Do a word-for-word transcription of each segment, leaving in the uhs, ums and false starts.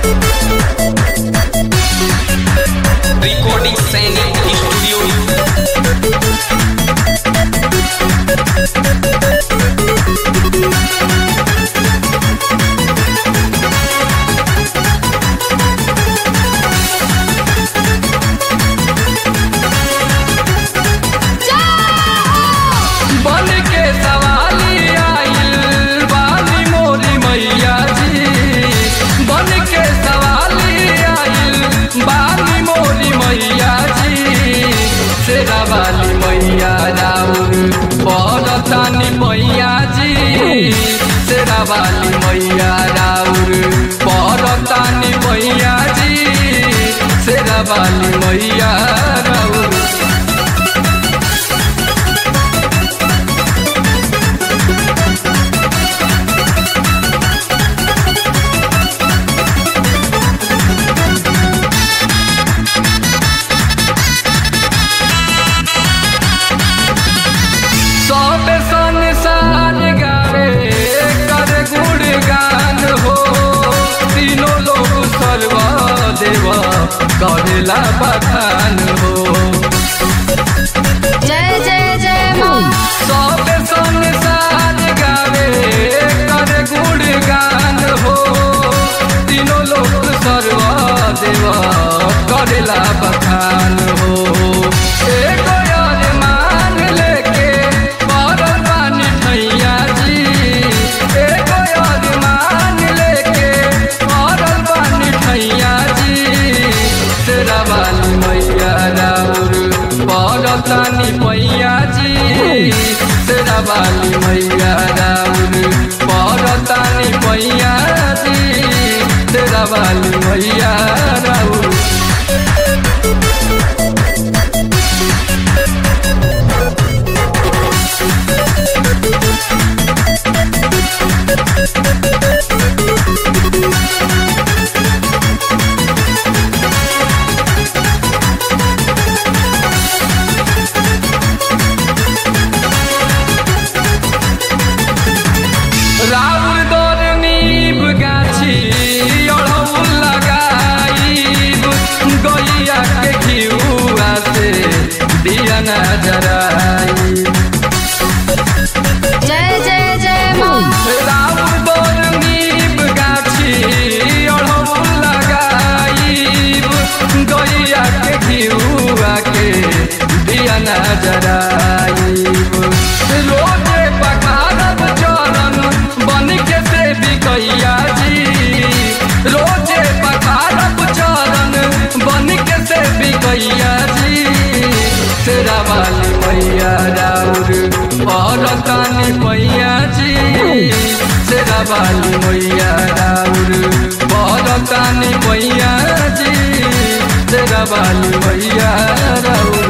Recording सैनिक studio. बन के सवाली आइल बानी मोरी मैया जी, बन के सवाली आइल बानी मोरी मैया जी। शेरा वाली मैया राउर बरतानी मैया जी, शेरा वाली मैया राउर बरतानी मैया जी, शेरा वाली मैया राउर। सब संसार गावे कर गुणगान हो, तीनों लोग सर्व देव करेला बखान हो। जय जय जय माँ। सब संसार गावे कर गुणगान हो, तीनों लोग सर्व देव करेला बखान हो। एक अरमान लेके पड़ल बानी ठैया जी, एक अरमान लेके पड़ल बानी ठैया जी। शेरा वाली मैया राउर बरतानी मैया जी, शेरा वाली मैया राउर बरतानी मैया जी, शेरा वाली मैया राउर। राउर दर नीब गाछी अड़हुल लगाईब, गैया के घिउआ से दिया न जराईब। जय जय जय माँ। राउर दर नीब गाछी अड़हुल लगाईब, गैया के घिउआ के दिया न जराईब। रोजे पखारब चरण बन के सेवी कैया जी, रोजे पखारब चरण बन के सेवी कैया जी। शेरा वाली मैया राउर बरतानी मैया जी, शेरा वाली मैया राउर बरतानी मैया जी, शेरा वाली मैया राउर।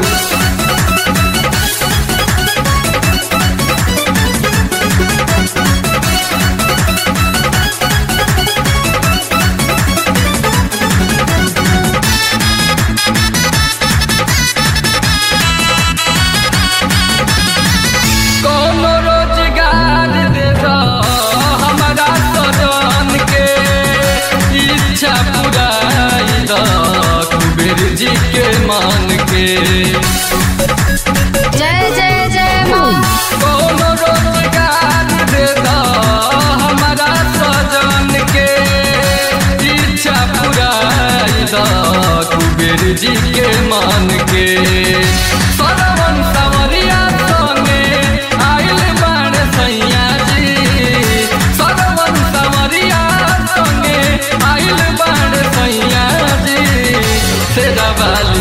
कोनो रोजगार दे दो हमारा सजन के, इच्छा पुराई दो कुबेर जी के मान के। जय जय जय माँ। कोनो रोजगार दे दो हमारा सजन के, इच्छा पुराई दो कुबेर जी के मान के। सरवन सवरिया संगे आइल बाण सैया जी, सरवन सवरिया संगे आइल बाण सैया जी। शेरा वाली